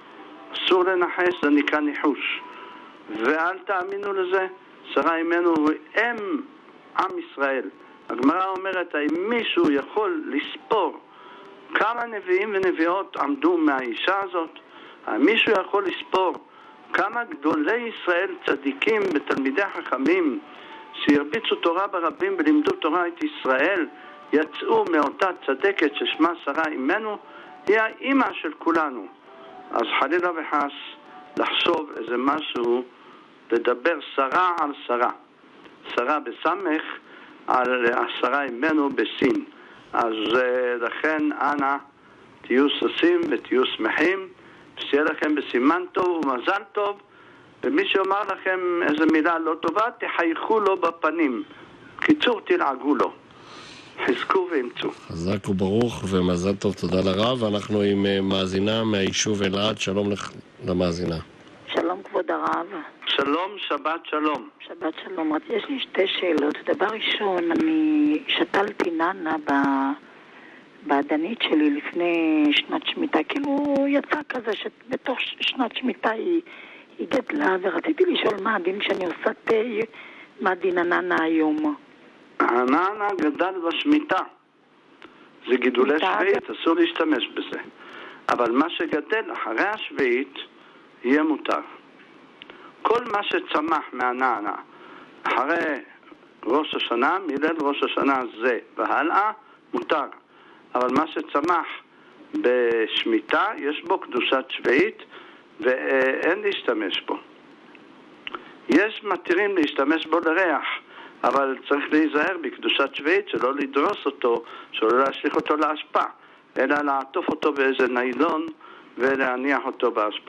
אסור לנחש, זה נקרא ניחוש. ואל תאמינו לזה, שרה אימנו הוא אם עם ישראל. הגמרא אומרת, האם מישהו יכול לספור כמה נביאים ונביאות עמדו מהאישה הזאת? האם מישהו יכול לספור כמה גדולי ישראל צדיקים ותלמידי חכמים שהרביצו תורה ברבים ולימדו תורה את ישראל יצאו מאותה צדקת ששמה שרה אימנו? היא האימא של כולנו. אז חלילה וחס לחשוב איזה משהו, לדבר שרה על שרה, שרה בסמך על השרה אימנו בסין. אז לכן אנא תהיו ששים ותהיו שמחים, שיהיה לכם בסימן טוב ומזל טוב, ומי שאומר לכם איזה מילה לא טובה תחייכו לו בפנים, קיצור תלעגו לו, חזקו ואמצו. חזק וברוך ומזל טוב. תודה לרב. אנחנו עם מאזינה מהיישוב אלעד. שלום למאזינה. שלום כבוד הרב. שלום, שבת שלום. שבת שלום. יש לי שתי שאלות. דבר ראשון, אני שתלתי ננה ב... בעדנית שלי לפני שנת שמיטה, כאילו יצא כזה שבתוך שנת שמיטה היא, היא גדלה, ורציתי לשאול מה הדין שאני עושה תה, מה דין הננה היום? הננה גדל בשמיטה, זה גידולי שביעית, אסור להשתמש בזה, אבל מה שגדל אחרי השביעית יהיה מותר. כל מה שצמח מהננה אחרי ראש השנה, מליל ראש השנה זה והלאה, מותר. אבל מה שצמח בשמיטה יש בו קדושת שביעית ואין להשתמש בו. יש מתירים להשתמש בו לריח, אבל צריך להיזהר בקדושת שביעית שלא לדרוס אותו, שלא להשליך אותו להשפע, אלא לעטוף אותו באיזה ניילון ולהניח אותו בהשפע.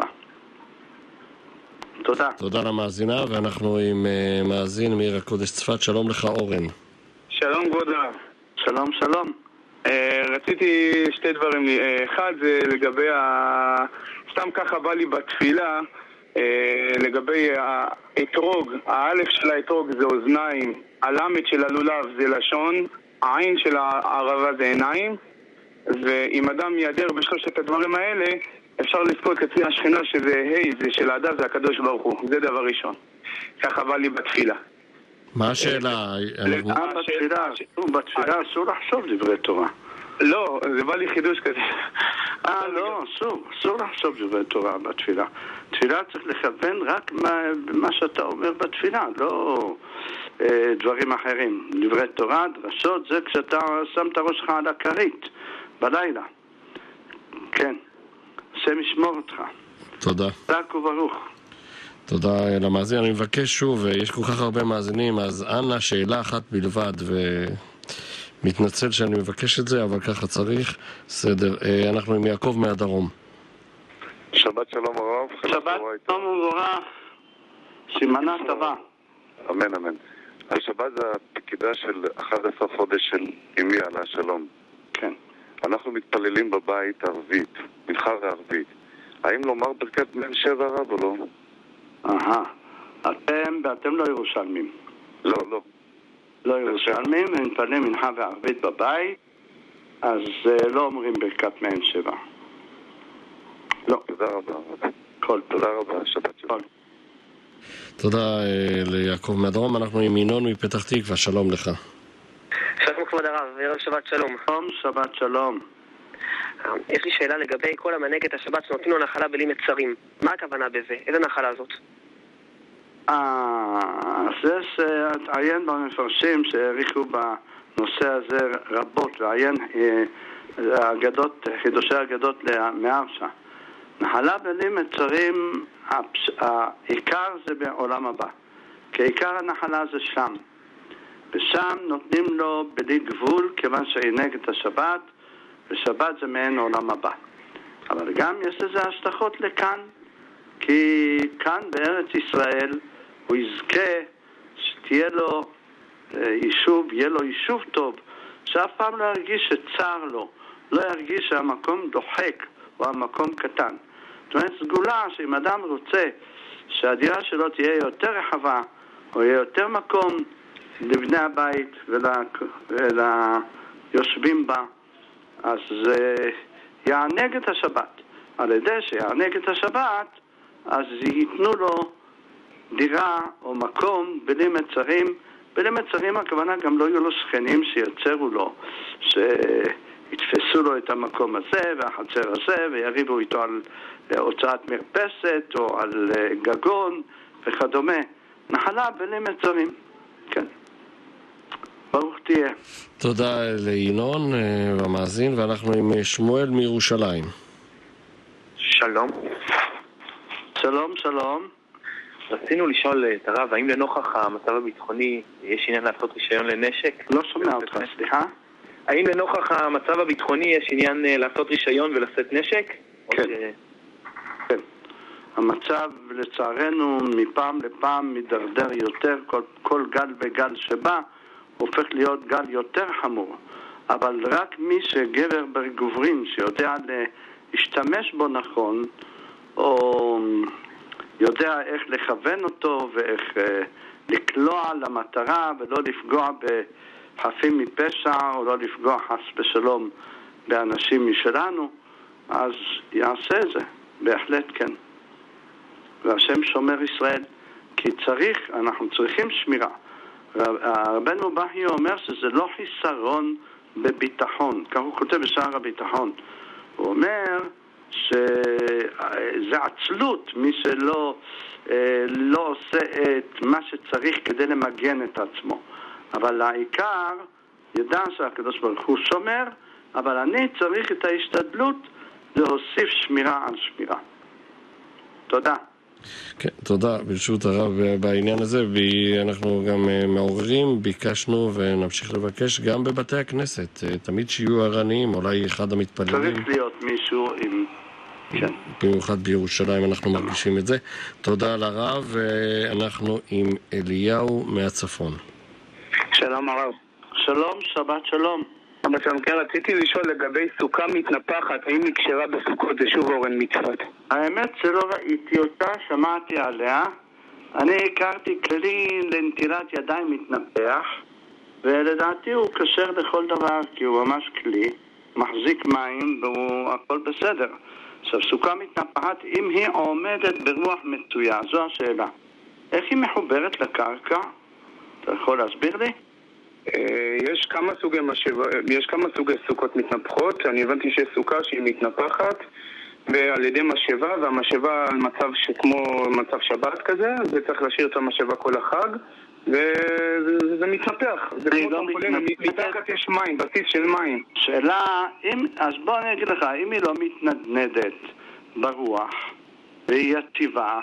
תודה. תודה למאזינה, ואנחנו עם uh, מאזין מעיר הקודש צפת. שלום לך אורן. שלום כבוד הרב. שלום שלום. Uh, רציתי שתי דברים. Uh, אחד זה לגבי ה... סתם ככה בא לי בתפילה uh, לגבי האתרוג. האלף של האתרוג זה אוזניים, הלמד של הלולב זה לשון, העין של הערבה זה עיניים, ואם אדם ידר בשלושת הדברים האלה אפשר לזכות אצלי השכינה שזה היי, זה של האדם, זה הקדוש ברוך הוא. זה דבר ראשון. ככה בא לי בתפילה. מה השאלה? בתפילה אסור לחשוב דברי תורה. לא, זה בא לי חידוש כזה. אה, לא, אסור. אסור לחשוב דברי תורה בתפילה. תפילה צריך לכוון רק מה שאתה אומר בתפילה, לא דברים אחרים. דברי תורה, דרשות, זה כשאתה שם את הראשך על הכרית בלילה. כן. השם ישמור אותך. תודה. חזק וברוך. תודה למאזין. אני מבקש שוב, יש כל כך הרבה מאזינים, אז אנא שאלה אחת בלבד, ומתנצל שאני מבקש את זה, אבל ככה צריך. בסדר. אנחנו עם יעקב מהדרום. שבת שלום הרב. שבת שלום ומבורך. סימנה טובה. אמן אמן. השבת זה הפקידה של אחד עשר חודש של אמי עליה שלום. כן. אנחנו מתפללים בבית ערבית, מנחה וערבית. האם לומר ברכת בן שבע רב או לא? אהה. אתם, ואתם לא ירושלמים. לא, לא. לא ירושלמים, הם מתפללים מנחה וערבית בבית, אז לא אומרים ברכת בן שבע. לא. תודה רבה. כל תודה רבה, שבת שלום. תודה ליעקב מהדרום. אנחנו עם ינון מפתח תקווה. שלום לך. שלום כבוד הרב, ערב שבת שלום. שלום, שבת שלום. יש לי שאלה לגבי כל המנהג את השבת שנותנים לו נחלה בלי מצרים. מה הכוונה בזה? איזה נחלה זאת? אה, זה שעיין במפרשים שהעריכו בנושא הזה רבות, ועיין אגדות, חידושי אגדות מהרש"א. נחלה בלי מצרים, העיקר זה בעולם הבא. כי עיקר הנחלה זה שם. ושם נותנים לו בלי גבול, כיוון שעינג את השבת, ושבת זה מעין עולם הבא. אבל גם יש לזה השלכות לכאן, כי כאן בארץ ישראל הוא יזכה שתהיה לו יישוב, יהיה לו יישוב טוב, שאף פעם לא ירגיש שצר לו, לא ירגיש שהמקום דוחק או המקום קטן. זאת אומרת, סגולה שאם אדם רוצה שהדירה שלו תהיה יותר רחבה, או יהיה יותר מקום לבני הבית וליושבים בה, אז זה יענג את השבת. על ידי שיענג את השבת, אז ייתנו לו דירה או מקום בלי מצרים. בלי מצרים הכוונה גם לא יהיו לו שכנים שיצרו לו, שיתפסו לו את המקום הזה והחצר הזה ויריבו איתו על הוצאת מרפסת או על גגון וכדומה. נחלה בלי מצרים. כן. ברוך תהיה. תודה לינון המאזין, ואנחנו עם שמואל מירושלים. שלום. שלום, שלום. רצינו לשאול את הרב, האם לנוכח המצב הביטחוני יש עניין לעשות רישיון לנשק? לא שומע אותך, סליחה? האם לנוכח המצב הביטחוני יש עניין לעשות רישיון ולשאת נשק? כן. כן. המצב לצערנו מפעם לפעם מדרדר יותר, כל, כל גל וגל שבא הופך להיות גל יותר חמור. אבל רק מי שגבר בגוברין שיודע להשתמש בו נכון, או יודע איך לכוון אותו ואיך אה, לקלוע למטרה ולא לפגוע בחפים מפשע או לא לפגוע חס בשלום באנשים משלנו, אז יעשה את זה, בהחלט כן. והשם שומר ישראל, כי צריך, אנחנו צריכים שמירה. רבנו בהי אומר שזה לא חיסרון בביטחון, כך הוא כותב בשער הביטחון. הוא אומר שזה עצלות מי שלא לא עושה את מה שצריך כדי למגן את עצמו. אבל העיקר ידע שהקדוש ברוך הוא שומר, אבל אני צריך את ההשתדלות להוסיף שמירה על שמירה. תודה. כן, תודה ברשות הרב בעניין הזה, ואנחנו גם מעוררים, ביקשנו ונמשיך לבקש גם בבתי הכנסת, תמיד שיהיו ערניים, אולי אחד המתפללים. צריך להיות מישהו עם... כן. במיוחד בירושלים אנחנו מרגישים את זה. תודה לרב, ואנחנו עם אליהו מהצפון. שלום הרב. שלום, שבת שלום. אבל שלום, כן, רציתי לשאול לגבי סוכה מתנפחת, האם נקשרה בסוכות זה שוב אורן מצוות? האמת שלא ראיתי אותה, שמעתי עליה. אני הכרתי כלי לנטילת ידיים מתנפח, ולדעתי הוא קשר לכל דבר, כי הוא ממש כלי, מחזיק מים והוא הכל בסדר. עכשיו, סוכה מתנפחת, אם היא עומדת ברוח מצויה, זו השאלה. איך היא מחוברת לקרקע? אתה יכול להסביר לי? יש כמה סוגי משאבה, יש כמה סוגי סוכות מתנפחות. אני הבנתי שיש סוכה שהיא מתנפחת ועל ידי משאבה, והמשאבה על מצב שכמו מצב שבת כזה, וצריך להשאיר את המשאבה כל החג, וזה מתנפח. זה כמו טרמפולין, מתחת יש מים, בסיס של מים. שאלה, אם, אז בוא אני אגיד לך, אם היא לא מתנדנדת ברוח, והיא יציבה,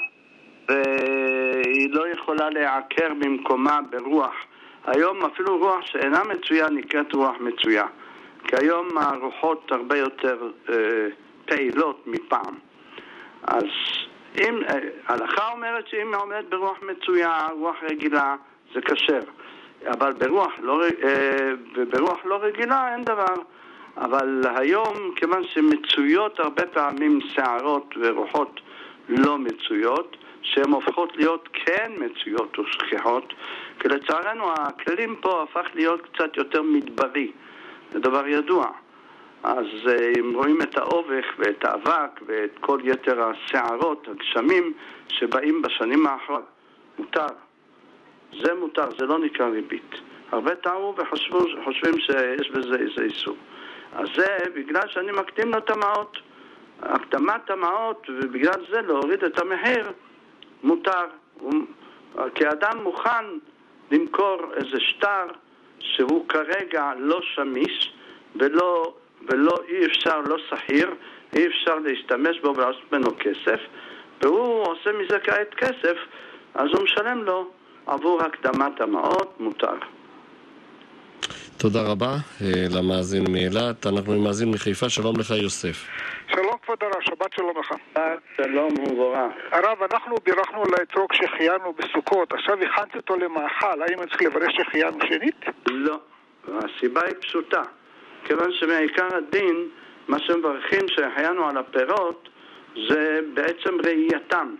והיא לא יכולה להיעקר במקומה ברוח, היום אפילו רוח שאינה מצויה נקראת רוח מצויה, כי היום הרוחות הרבה יותר אה, פעילות מפעם. אז אם, אה, הלכה אומרת שאם עומדת ברוח מצויה, רוח רגילה, זה קשר. אבל ברוח לא, אה, ברוח לא רגילה אין דבר. אבל היום, כיוון שמצויות הרבה פעמים שערות ורוחות לא מצויות, שהן הופכות להיות כן מצויות או שכיחות, כי לצערנו הכללים פה הפך להיות קצת יותר מדברי, זה דבר ידוע. אז אם רואים את האובך ואת האבק ואת כל יתר השערות, הגשמים שבאים בשנים האחרונות, מותר. זה מותר, זה לא נקרא ריבית. הרבה טעו וחושבים שיש בזה איזה איסור. אז זה בגלל שאני מקדים לו את המעות, הקדמת המעות, ובגלל זה להוריד את המחיר, מותר. כי אדם מוכן למכור איזה שטר שהוא כרגע לא שמיש ולא, ולא אי אפשר, לא סחיר, אי אפשר להשתמש בו ולעשות ממנו כסף, והוא עושה מזה כעת כסף, אז הוא משלם לו עבור הקדמת המעות, מותר. תודה רבה למאזין מאילת. אנחנו עם מאזין מחיפה. שלום לך יוסף. שלום כבוד הרב, שבת שלום לך. שלום וברך. הרב, אנחנו בירכנו על האתרוג שהחיינו בסוכות, עכשיו הכנתי אותו למאכל, האם אני צריך לברך שהחיינו שנית? לא, הסיבה היא פשוטה, כיוון שמעיקר הדין מה שמברכים שהחיינו על הפירות זה בעצם ראייתם,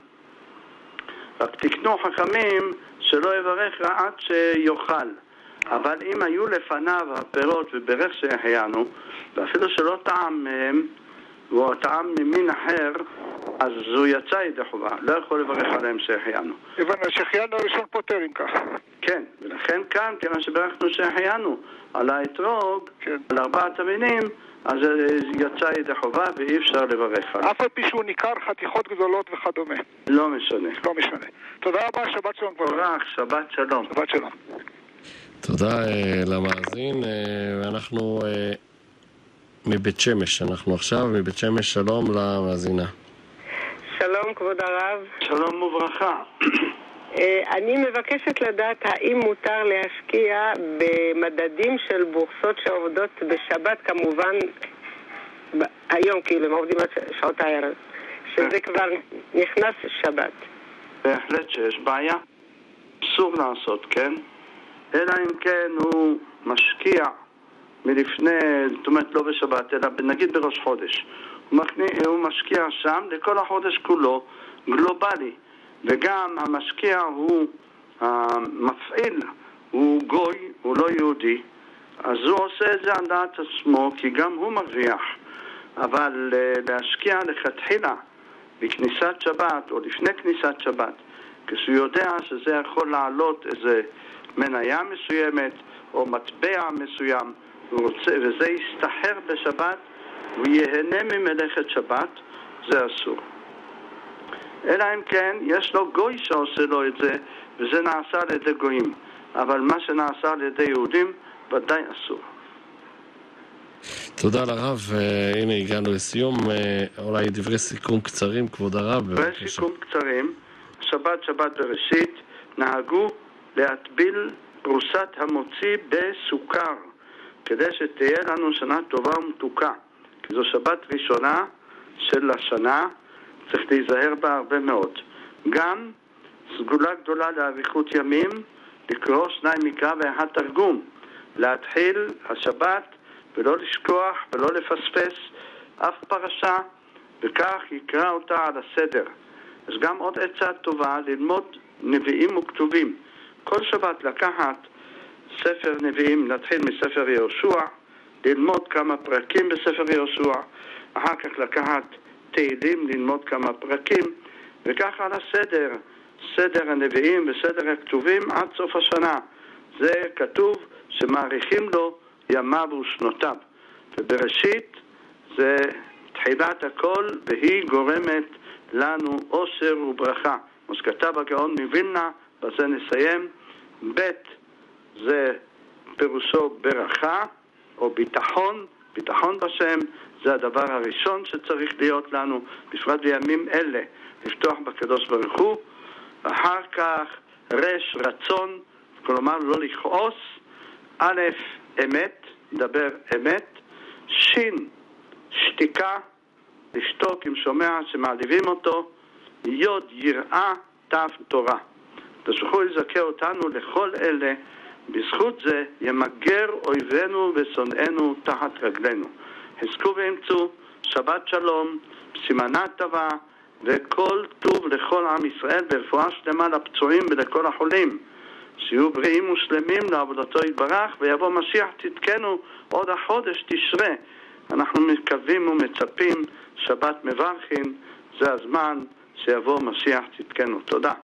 רק תקנו חכמים שלא יברך עד שיוכל. אבל אם היו לפניו הפירות וברך שהחיינו, ואפילו שלא טעם מהם, והוא טעם ממין אחר, אז הוא יצא ידי חובה, לא יכול לברך עליהם שהחיינו. הבנו, שהחיינו הראשון פותר אם כך. כן, ולכן כאן, כיוון שברכנו שהחיינו על האתרוג, כן. על ארבעת המינים, אז יצא ידי חובה ואי אפשר לברך עליו. אף על פי שהוא ניכר חתיכות גדולות וכדומה. לא משנה. לא משנה. תודה רבה, שבת שלום כבר. תודה, שבת שלום. שבת שלום. תודה uh, למאזין, uh, אנחנו uh, מבית שמש, אנחנו עכשיו מבית שמש, שלום למאזינה. שלום כבוד הרב. שלום וברכה. אני מבקשת לדעת האם מותר להשקיע במדדים של בורסות שעובדות בשבת, כמובן היום, כאילו הם עובדים עד שעות הערב, שזה כבר נכנס שבת. בהחלט שיש בעיה, אסור לעשות, כן? אלא אם כן הוא משקיע מלפני, זאת אומרת לא בשבת, אלא נגיד בראש חודש. הוא, מקנה, הוא משקיע שם לכל החודש כולו, גלובלי. וגם המשקיע הוא המפעיל, הוא גוי, הוא לא יהודי. אז הוא עושה את זה על דעת עצמו, כי גם הוא מרוויח. אבל להשקיע לכתחילה בכניסת שבת או לפני כניסת שבת, כשהוא יודע שזה יכול לעלות איזה מניה מסוימת או מטבע מסוים, רוצה, וזה יסתחר בשבת, הוא ייהנה ממלאכת שבת, זה אסור. אלא אם כן, יש לו גוי שעושה לו את זה, וזה נעשה על ידי גויים. אבל מה שנעשה על ידי יהודים, ודאי אסור. תודה לרב, הנה הגענו לסיום, אולי דברי סיכום קצרים, כבוד הרב. דברי סיכום קצרים, שבת שבת בראשית, נהגו להטביל פרוסת המוציא בסוכר, כדי שתהיה לנו שנה טובה ומתוקה. כי זו שבת ראשונה של השנה, צריך להיזהר בה הרבה מאוד. גם סגולה גדולה לאריכות ימים, לקרוא שניים מקרא ואחד תרגום, להתחיל השבת ולא לשכוח ולא לפספס אף פרשה, וכך יקרא אותה על הסדר. אז גם עוד עצה טובה, ללמוד נביאים וכתובים. כל שבת לקחת ספר נביאים, נתחיל מספר יהושע, ללמוד כמה פרקים בספר יהושע, אחר כך לקחת תהילים, ללמוד כמה פרקים, וכך על הסדר, סדר הנביאים וסדר הכתובים עד סוף השנה. זה כתוב שמעריכים לו ימיו ושנותיו. ובראשית זה תחילת הכל, והיא גורמת לנו אושר וברכה. כמו שכתב הגאון מווילנה, בזה נסיים. ב' זה פירושו ברכה או ביטחון, ביטחון בשם, זה הדבר הראשון שצריך להיות לנו, בפרט בימים אלה, לפתוח בקדוש ברוך הוא. אחר כך רש רצון, כלומר לא לכעוס. א' אמת, דבר אמת. שין שתיקה, לשתוק אם שומע שמעליבים אותו. יוד יראה, ת' תורה. תשכחו לזכה אותנו לכל אלה, בזכות זה ימגר אויבינו ושונאינו תחת רגלינו. חזקו ואמצו, שבת שלום, סימנה טובה, וכל טוב לכל עם ישראל, ברפואה שלמה לפצועים ולכל החולים. שיהיו בריאים ושלמים לעבודתו יתברך, ויבוא משיח תתקנו עוד החודש תשרה. אנחנו מקווים ומצפים, שבת מברכין, זה הזמן שיבוא משיח תתקנו. תודה.